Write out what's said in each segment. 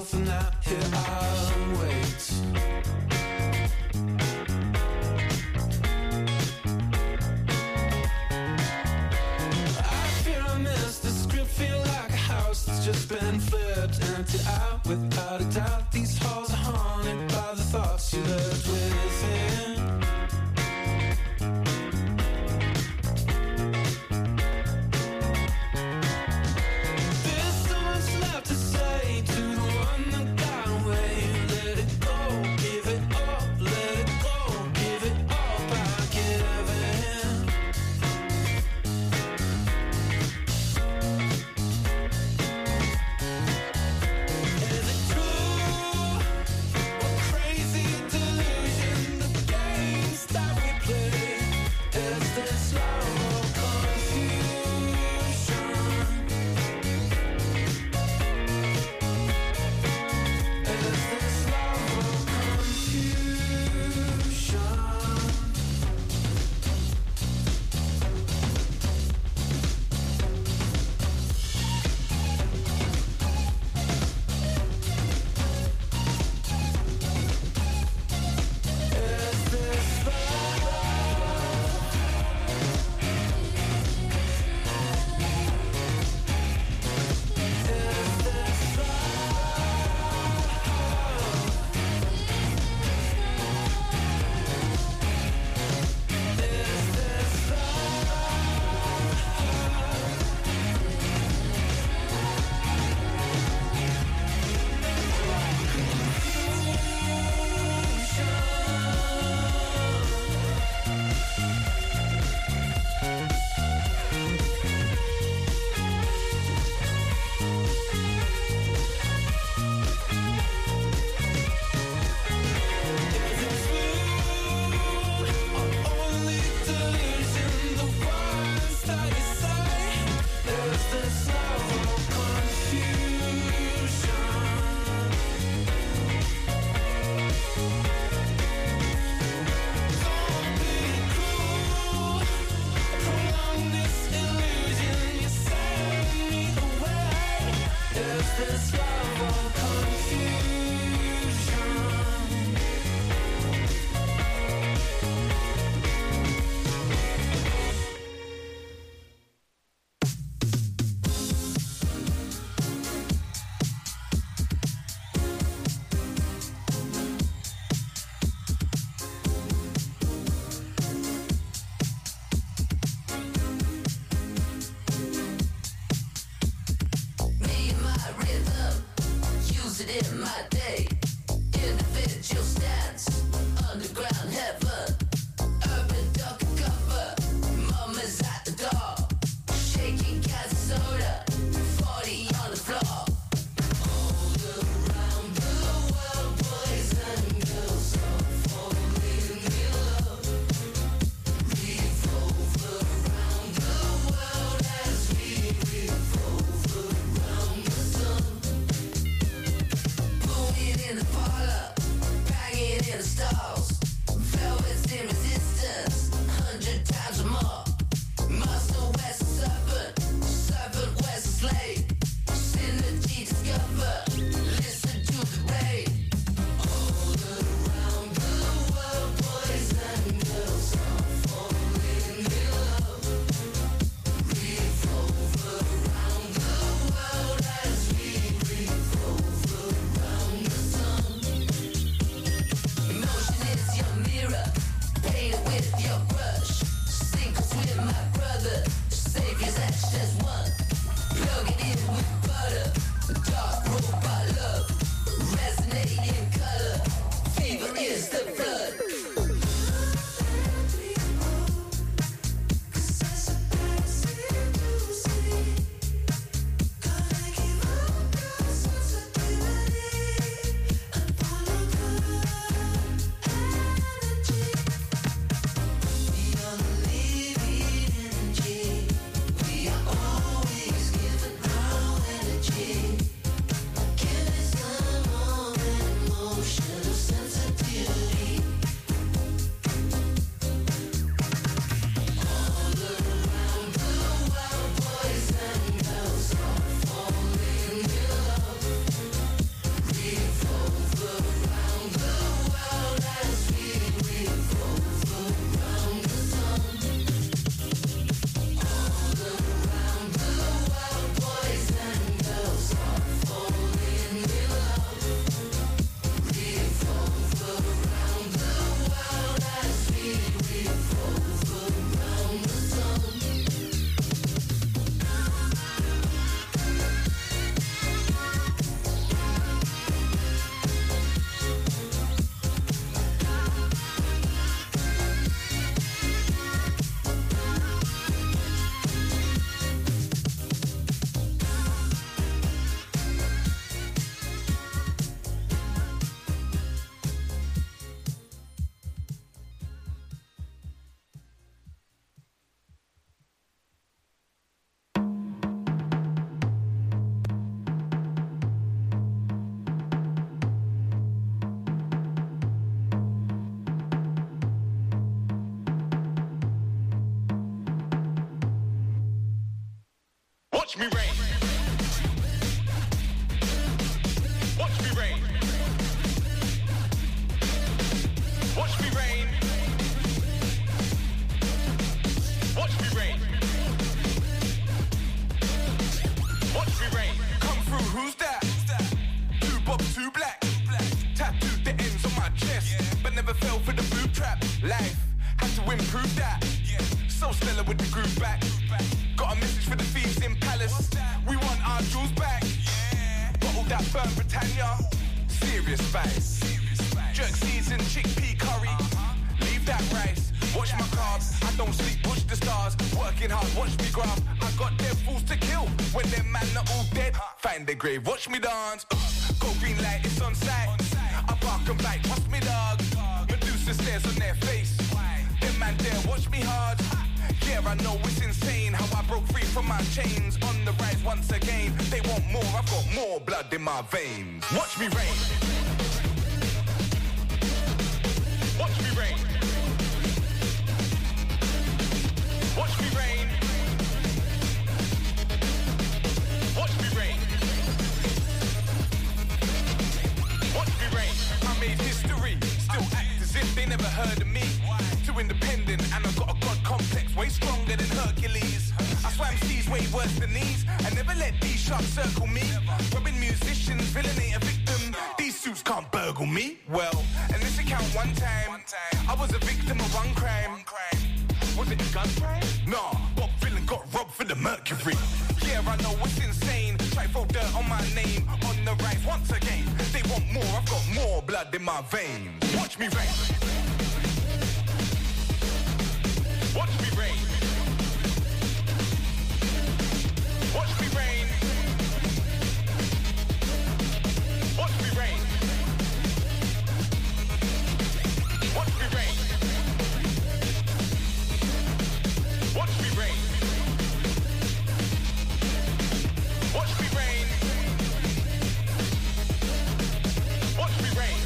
for now. Here I'll wait. I fear I missed the script, feel like a house that's just been flipped, empty out without a doubt. These halls are haunted by the thoughts you left within. In the parlor, banging in the stalls. Watch me rain. Watch me rain. Watch me rain. Watch me rain. Watch me rain. Come through, who's that? Two bob, two black. Tattooed the ends on my chest, but never fell for the boob trap. Life had to improve that. So stellar with the groove back. Got a message for the thieves in Palace. We want our jewels back. Bottle that burn Britannia. Serious spice. Jerk season, chickpea curry. Leave that rice. Watch my carbs. I don't sleep, watch the stars. Working hard, watch me graph. I got dead fools to kill. When them man are all dead, find their grave, watch me dance. Go green light, it's on sight. I bark and bite, watch me dog. Medusa stares on their face. Them man there, watch me hard. Yeah, I know it's insane how I broke free from my chains. On the rise once again. They want more, I've got more blood in my veins. Watch me rain. Watch me rain. Watch me rain. Watch me rain. Watch me rain. I made history. Still act as if they never heard of me. Too independent and I've got a god complex way stronger than Hercules. I swam seas way worse than these. I never let these sharks circle me. Robbing musicians, villainy a victim. These suits can't burgle me. Well, and this account one time I was a victim of one crime. Was it a gun crime? Nah, Bob Villain got robbed for the Mercury. Yeah, I know it's insane. Try throw dirt on my name. On the rise once again. They want more, I've got more blood in my veins. Watch me rain. Watch me rain. Watch me rain. Watch me rain. Watch me rain. Watch me rain. Watch me rain. Watch me rain.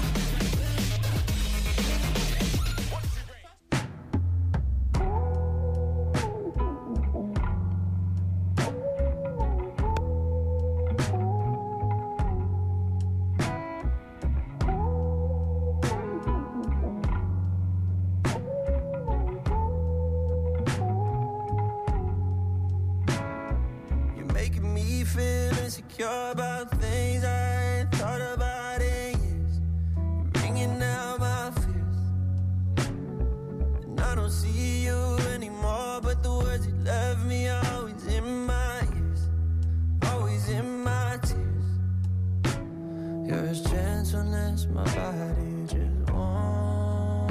Insecure about things I ain't thought about in years. You're ringing out my fears, and I don't see you anymore. But the words you left me are always in my ears, always in my tears. You're as gentleness my body just won't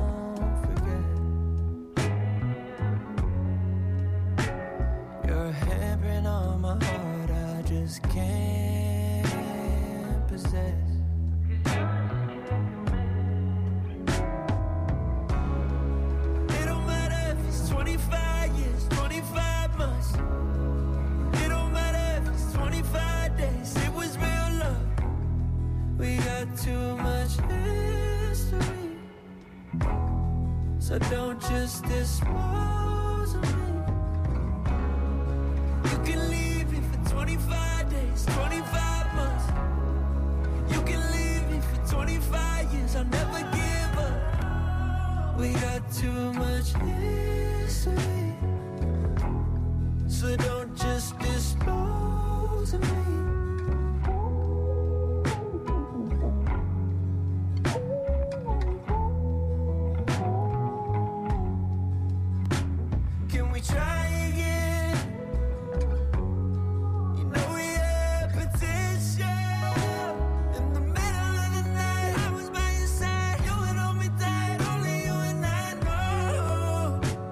forget. You're a handprint on my heart I just can't possess. It don't matter if it's 25 years, 25 months. It don't matter if it's 25 days. It was real love. We got too much history, so don't just dispose of me. You can leave me for 25 days, 25 months. You can leave me for 25 years. I'll never give up. We got too much history, so don't just dispose of me. Can we try again? You know we had potential. In the middle of the night, I was by your side. You and on me tight, only you and I know.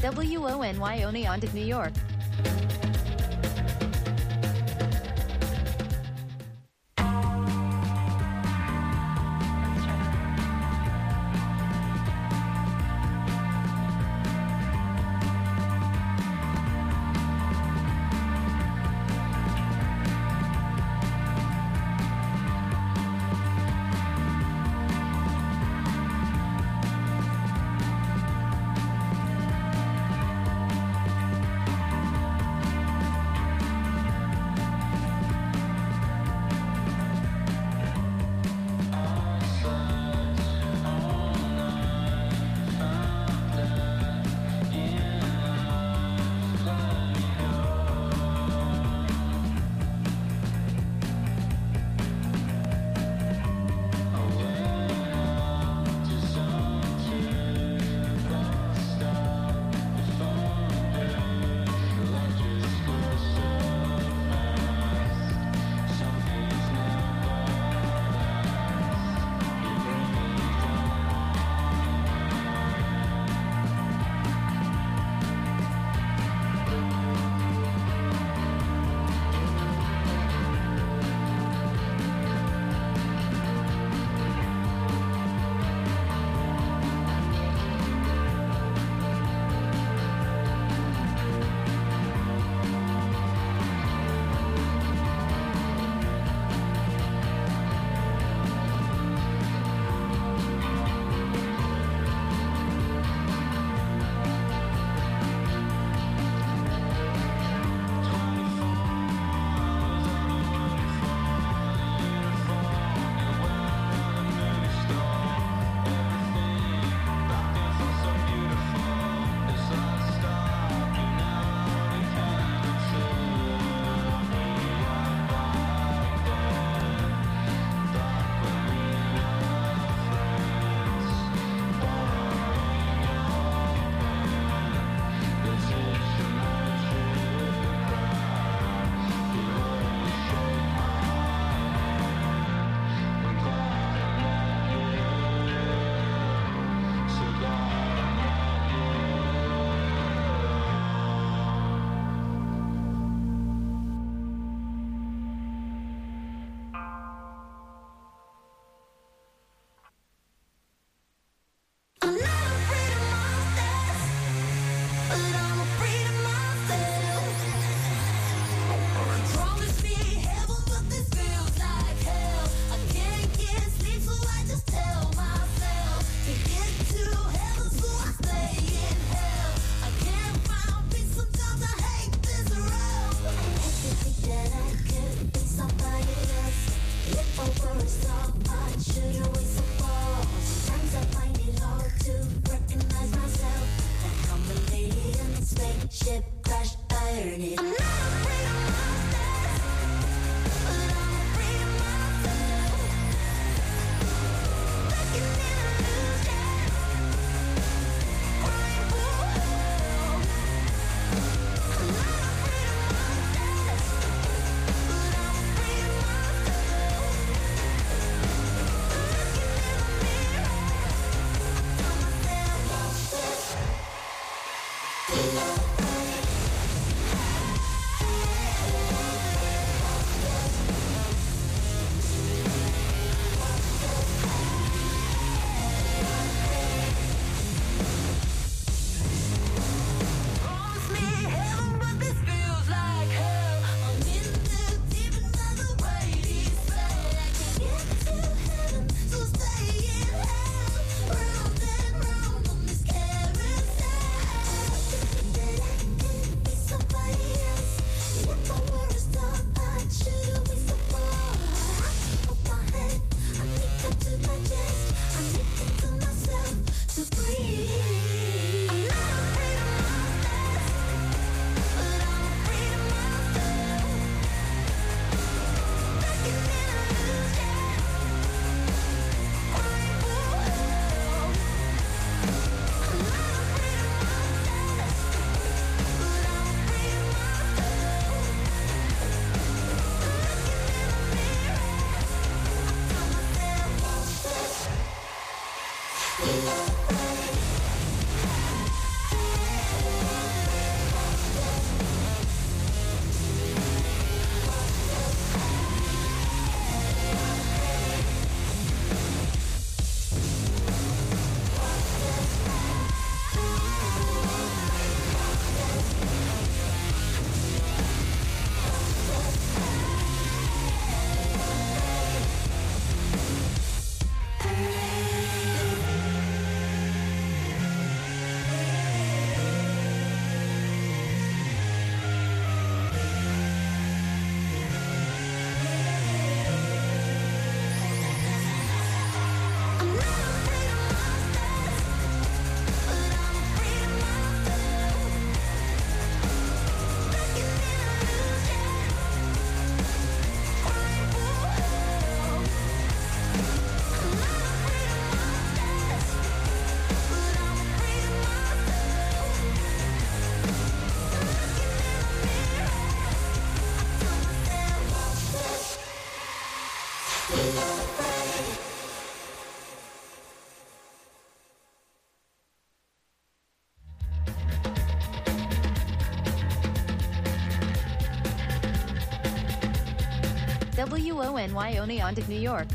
WONY Oneonta, New York. WONY Oneonta, New York.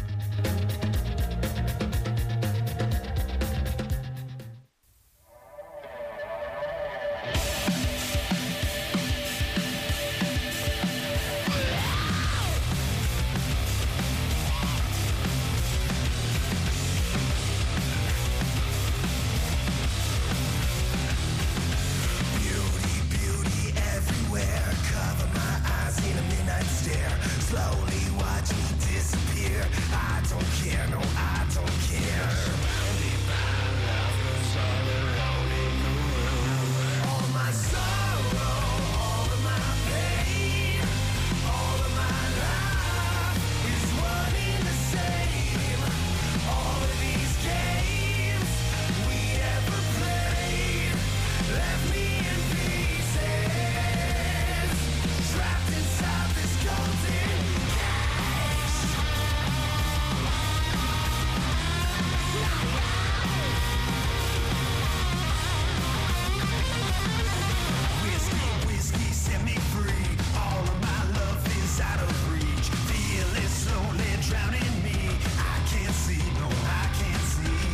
Slowly watch me disappear. I don't care, no, I don't care. Surrounded by lovers all alone in the room. All my sorrow, all of my pain, all of my life is one in the same. All of these games we ever played left me in pieces, trapped inside this golden. Whiskey set me free. All of my love is out of reach. Feel it slowly drowning me. I can't see, no, I can't see.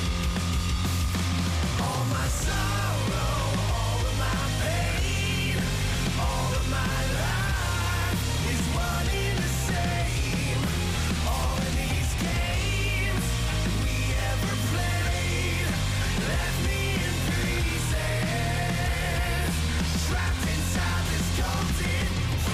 All my sorrow, all of my pain, all of my life is one in the same. All of these games we ever played left me in pieces, trapped inside this golden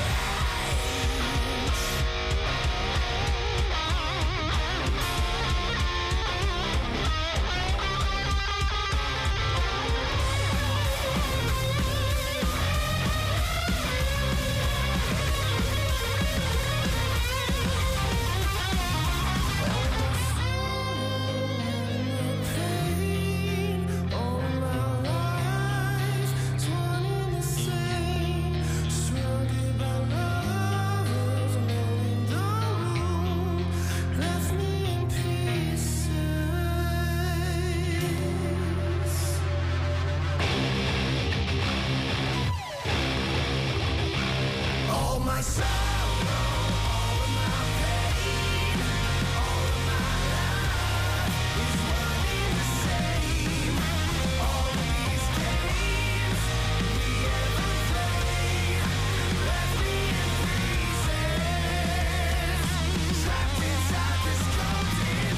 all my sorrow, all of my pain, all of my life is one in the same. All of these games we ever played left me in pieces, trapped inside this golden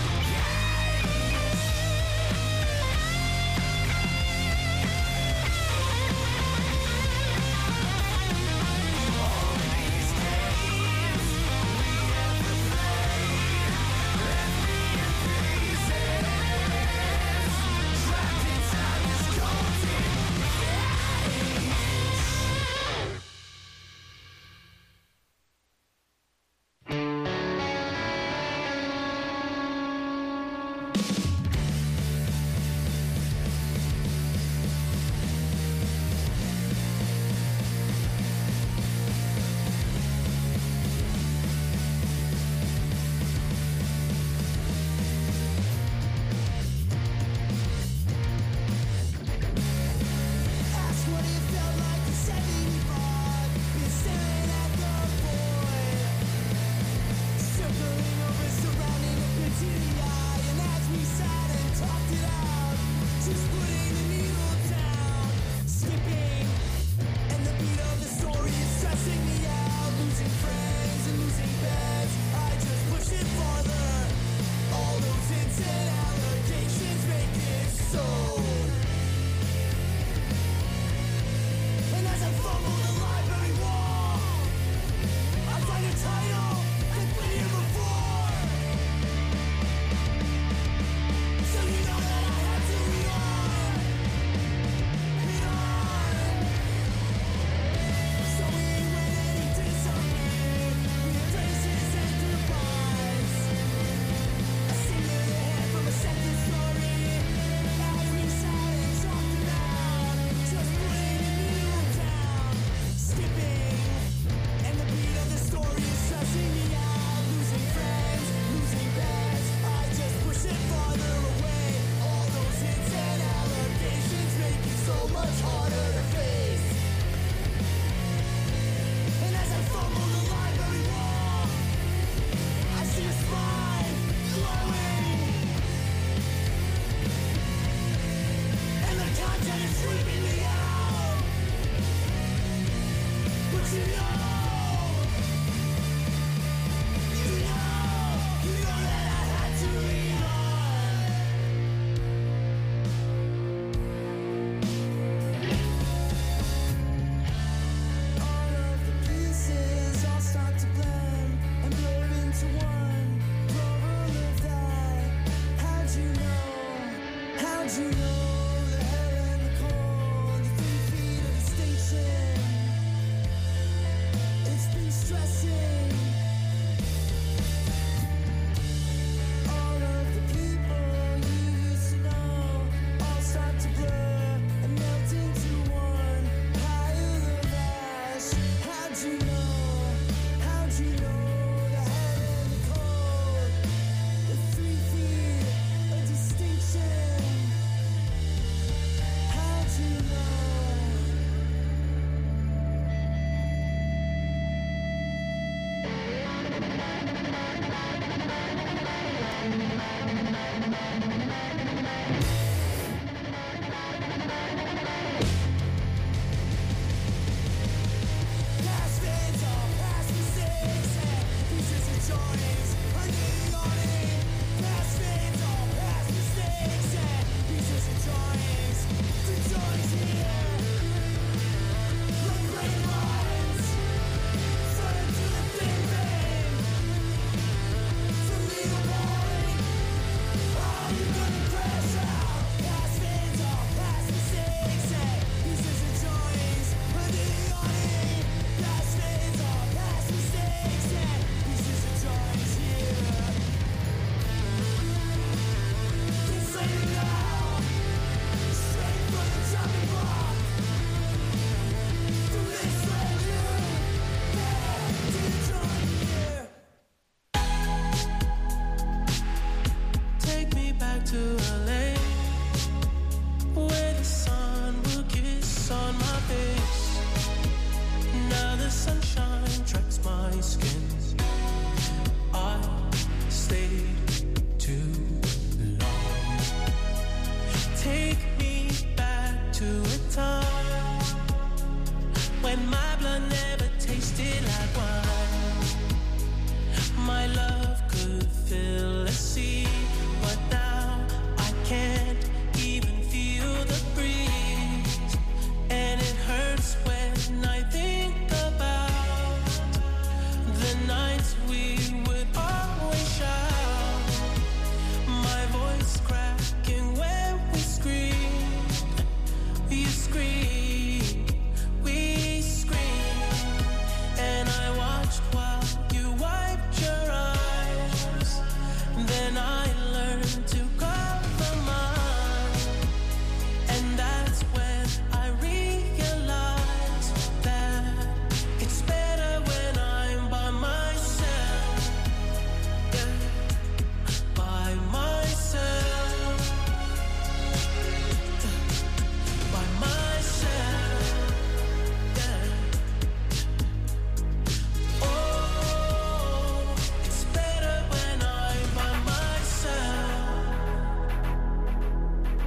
Ask what it felt like in 75. Been staring at the void, circling over, surrounding a pit to the eye. And as we sat and talked it out, just putting the needle down, skipping, and the beat of the story is stressing me out. Losing friends and losing beds, I just push it farther. All those hits and allegations make it so. And as I fumble the library wall, I find a title that's been here before. So you know that I have to read on. So we went and he did something with faces and goodbyes. I sing to the head from a second story as we sat and talked it out, just putting the needle down, skipping, and the beat of the story is stressing me out. Losing friends, losing beds, I just push it farther away. All those hits and allegations make it so much harder to face. And as I fumble the library wall,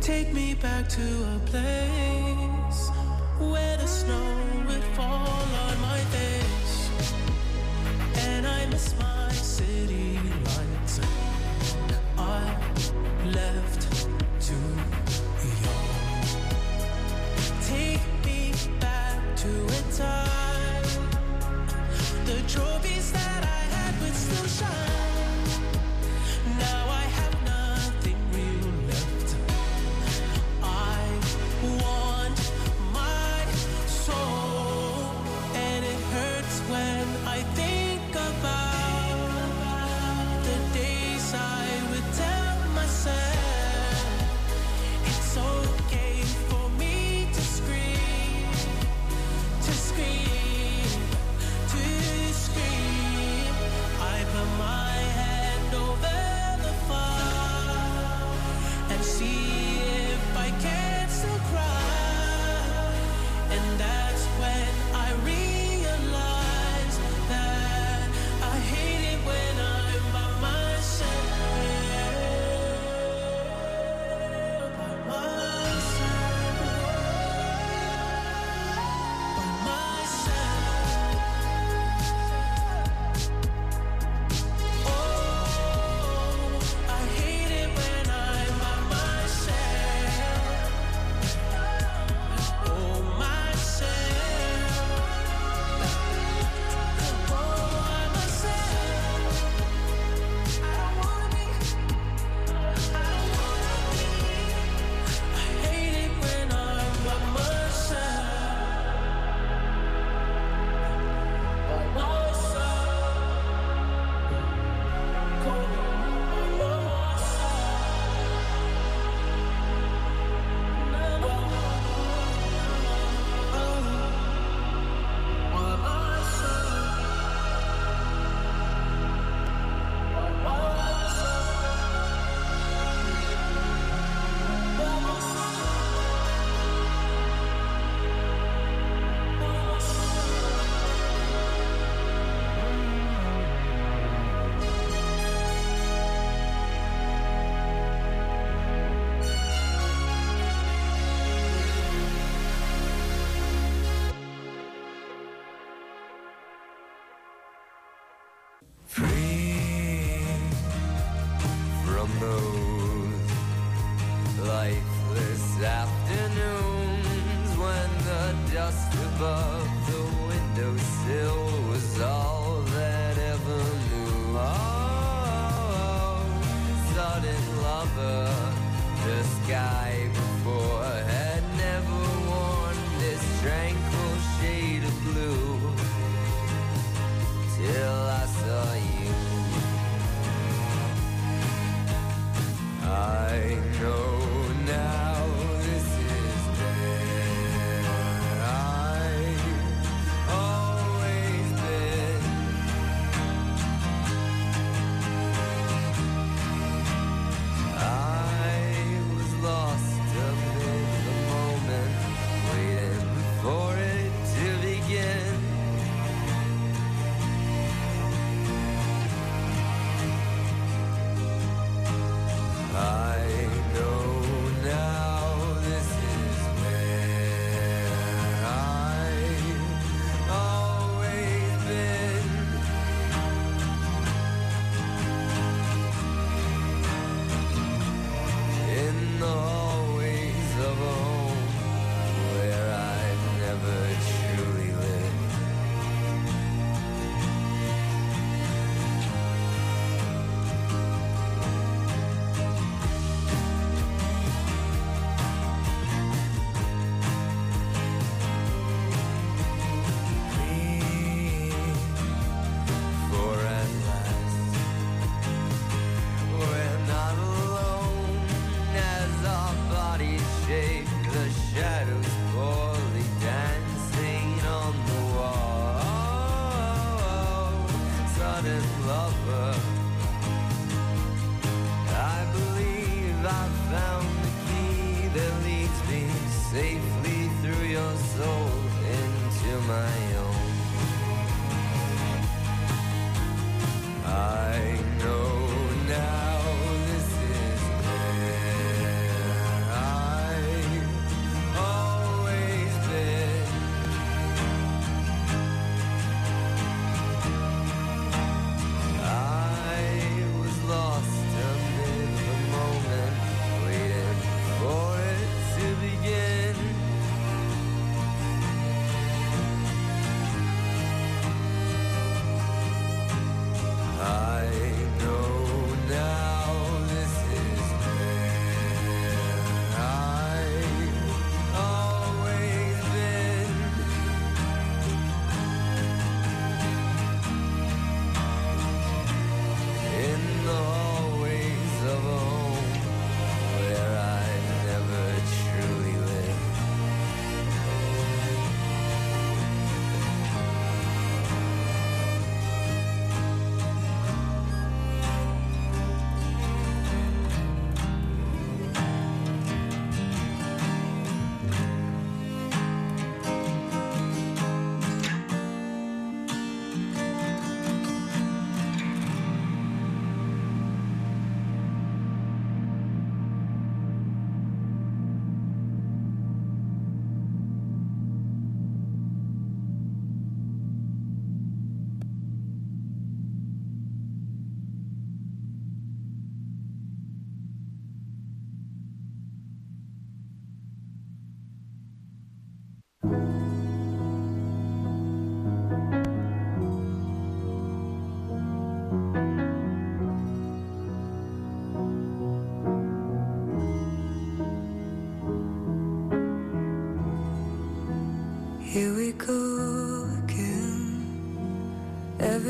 Take me back to a place where the snow would fall on my face, and I miss my city lights. I left too young. Take me back to a time the trophies that I had would still shine. Now I have nothing real left. I want my soul, and it hurts when I think about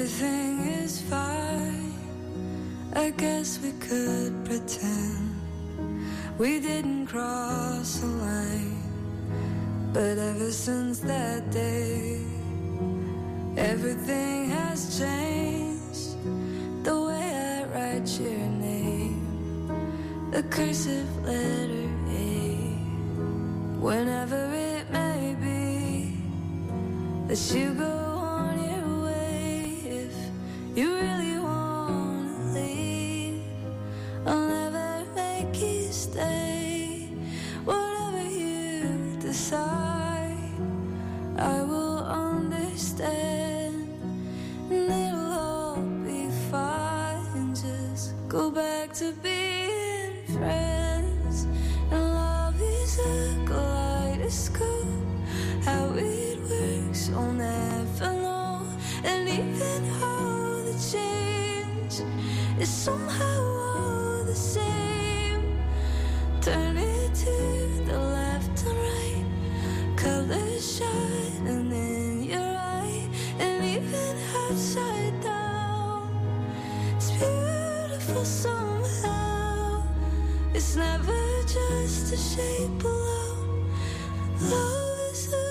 everything is fine. I guess we could pretend we didn't cross the line. But ever since that day, everything has changed. The way I write your name, the cursive letter A, whenever it may be that you go on your way. If you really wanna leave, I'll never make you stay. Whatever you decide, I will understand, and it'll all be fine. Just go back to being friends. And love is a kaleidoscope. How it works, I'll never know. And even how the change is somehow all the same. Turn it to the left and right, colors shining in your eye. And even upside down, it's beautiful somehow. It's never just a shape alone. Love is a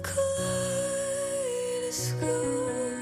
kaleidoscope.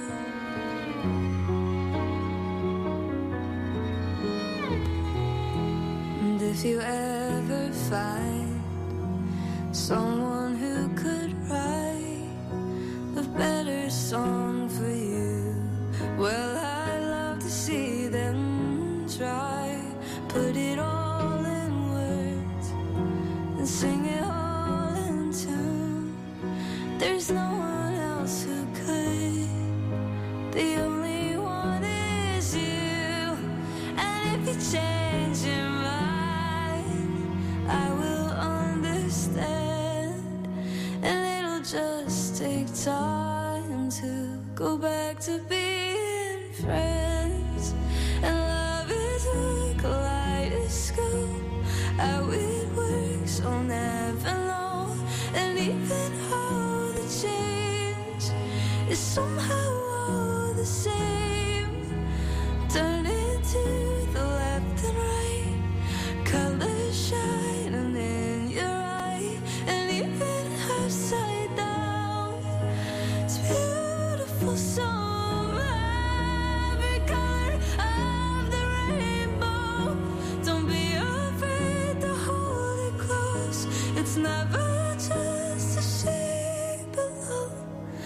And if you ever find someone who could write a better song for you, well, I'd love to see them try. Put it all in words and sing it all in tune. There's no one else who could. The only one is you. And if you change your mind, I will understand. And it'll just take time to go back to being friends. And love is a kaleidoscope. How it works, I'll never know. And even how the change is somehow all the same. Turn it to the left and right, colors shining in your eye. And even upside down, it's beautiful somehow. Every color of the rainbow. Don't be afraid to hold it close. It's never just a shape alone.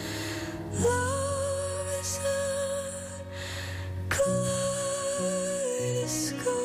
Love is a kaleidoscope.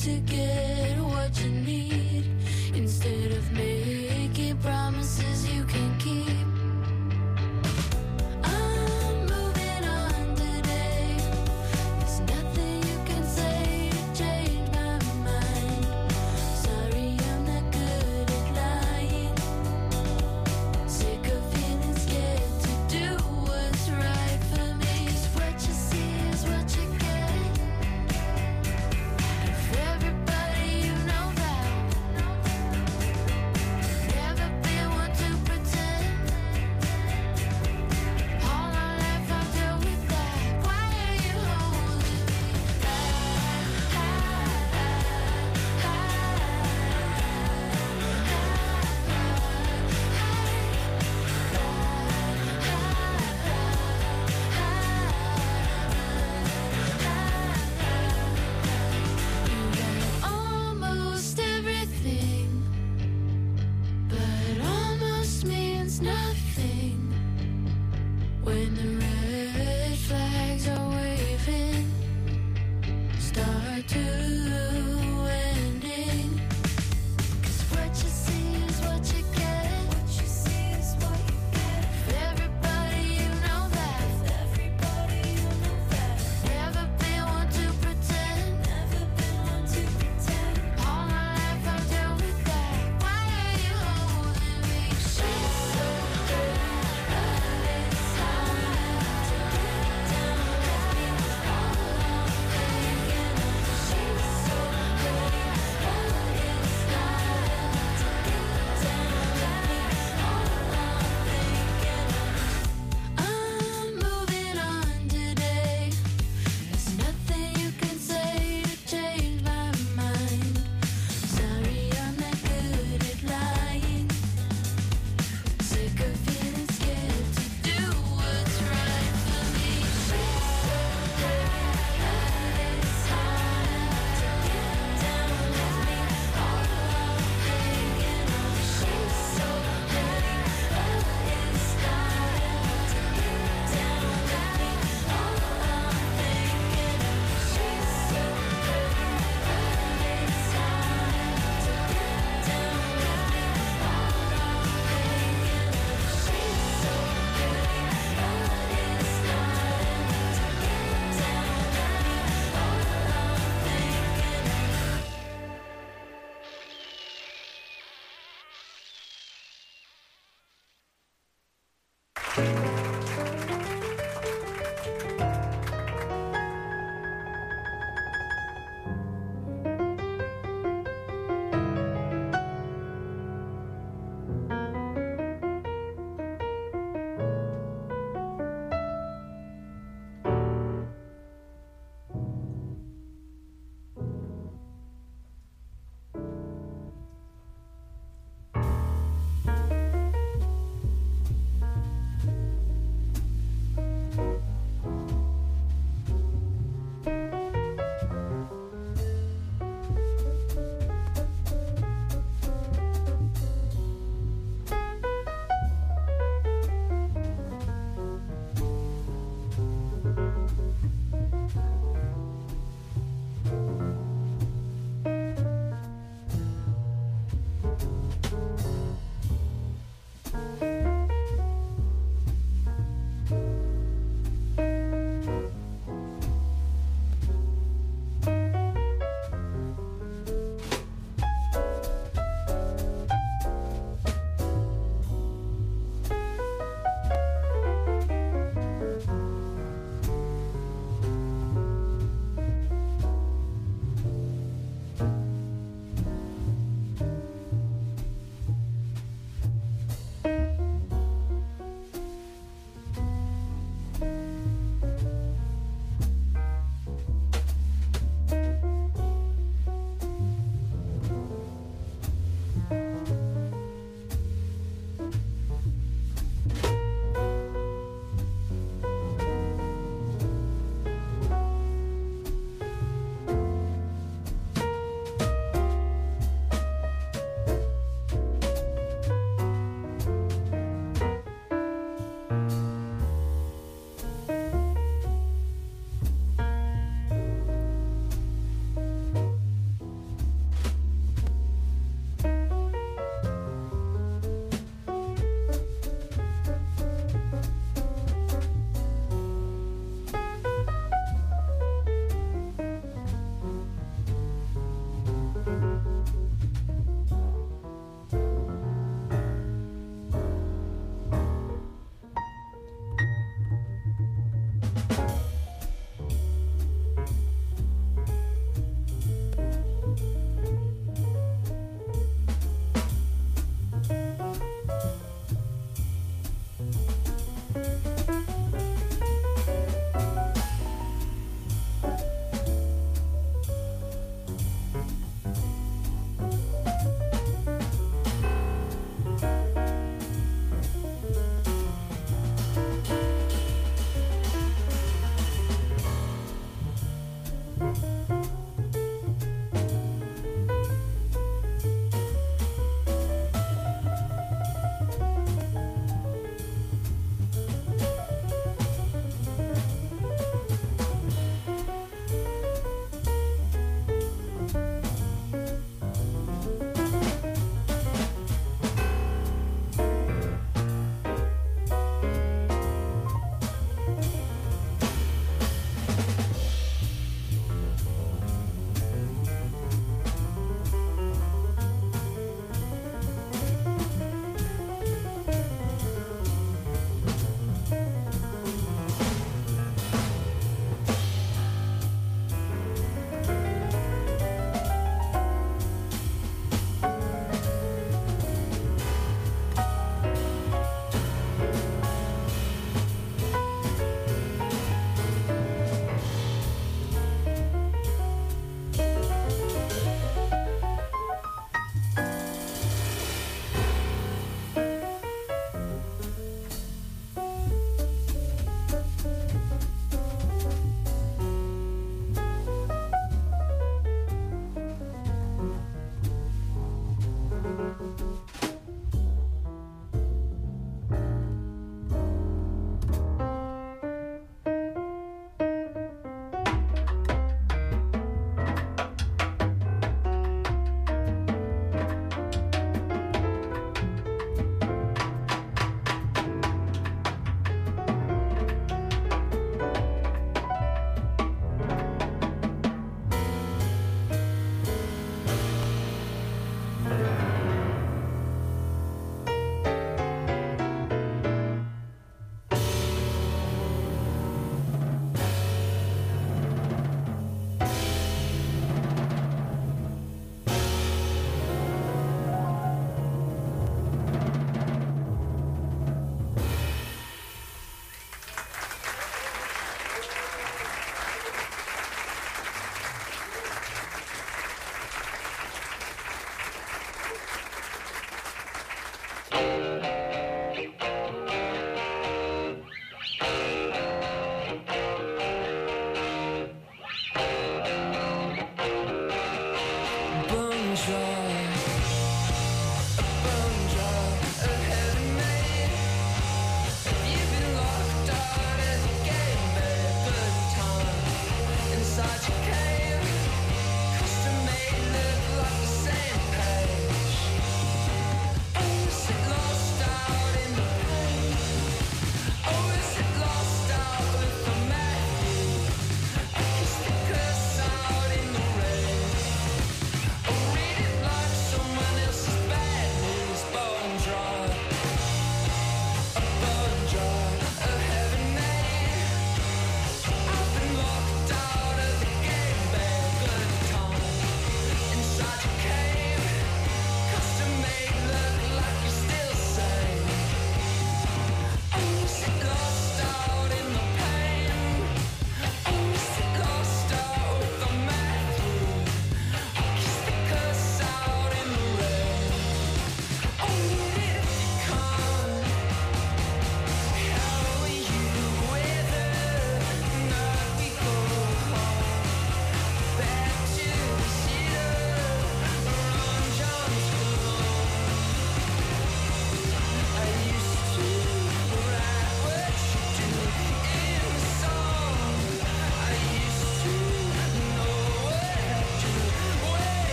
to get what you need instead of making promises you can't keep. I'm moving on today. There's nothing you can say to change my mind. Sorry, I'm not good at lying. Sick of feeling scared to do what's right for me. 'Cause what you see is what you get. If everybody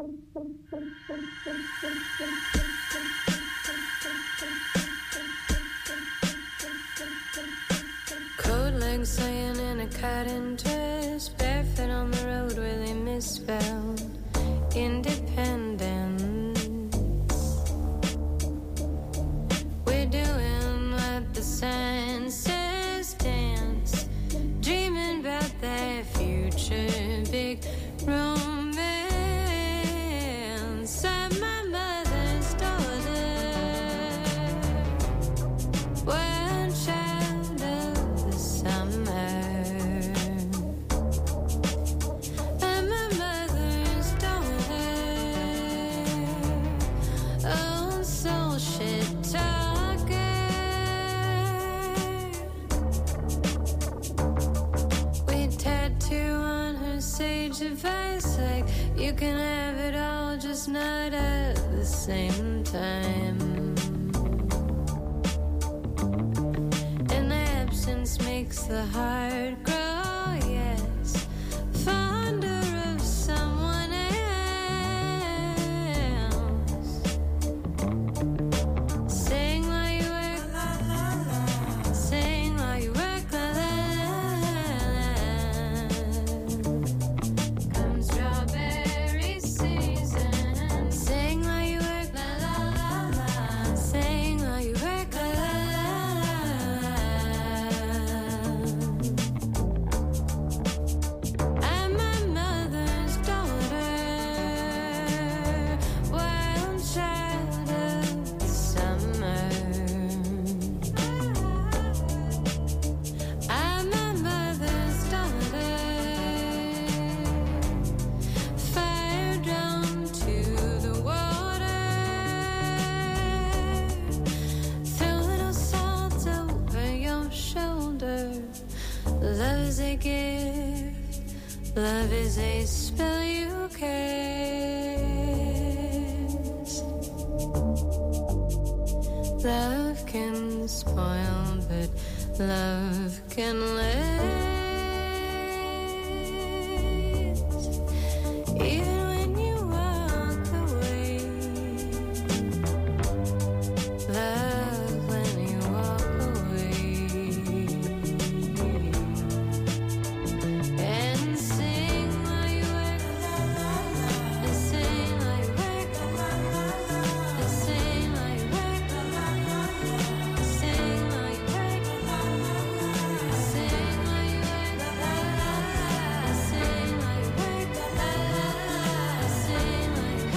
Cold legs laying in a cotton dress, barefoot on the road where they misspelled independence. We're doing what the sign says, dance, dreaming about that future, big romance. I'm my mother's daughter, one child of the summer. I'm my mother's daughter, oh soul shit talker. We tattoo on her sage advice like you can have it all, just not at the same time. And absence makes the heart grow, yes, fonder of someone else. Sing while you work, sing while you work, la la la. Come strawberry season, sing while you work, la la la. Sing while you work, la la la. I'm my mother's daughter, wild child of the summer. I'm my mother's daughter, fire drawn to the water. Throw a little salt over your shoulder. Love is a gift, love is a spell you cast. Love can spoil, but love can last. Even when you walk away, love when you walk away. And sing while you work, and sing while you work, and sing while you work, sing while you work, sing while you work, sing while you work, sing while you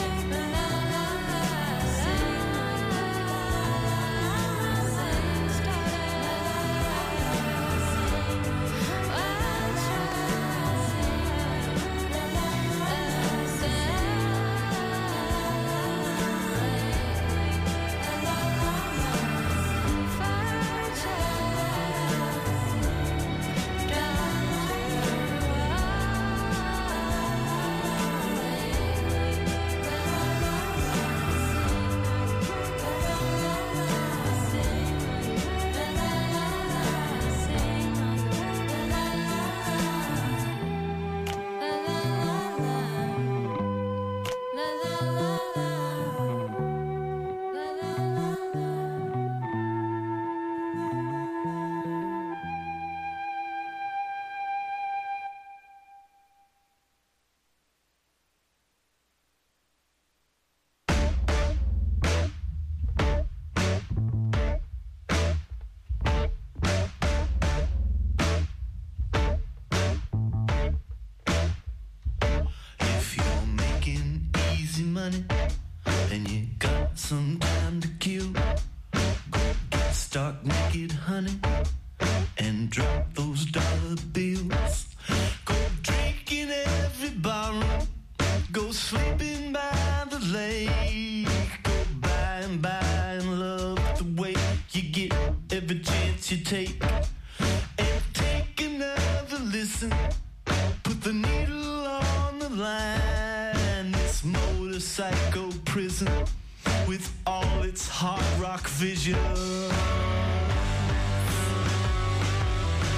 If you're making easy money and you got some time to kill, go get stark naked, honey, and drop those dollar bills. Go drink in every barroom, go sleeping by the lake, go buy and love the way you get every chance you take, and take another listen. Put the needle on the line. This motorcycle prison with all its hard rock vision.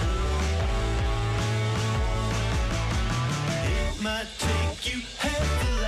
It might take you half a